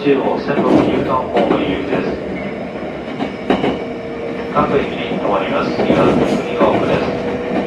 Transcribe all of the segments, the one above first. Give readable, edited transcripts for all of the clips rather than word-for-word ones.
中央線路入管ホーム入り口です。各駅に停まります。東三国ヶ丘です。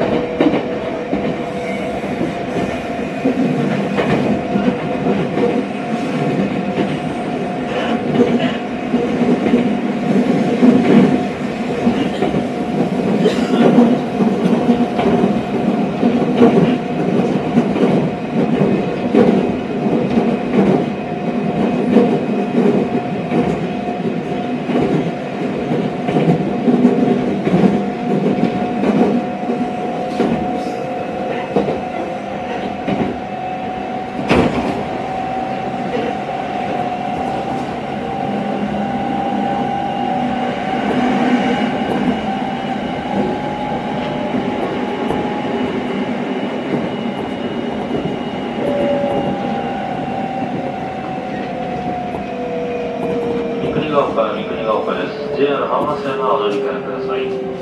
三国ヶ丘です。JR 浜松線はお乗り換えください。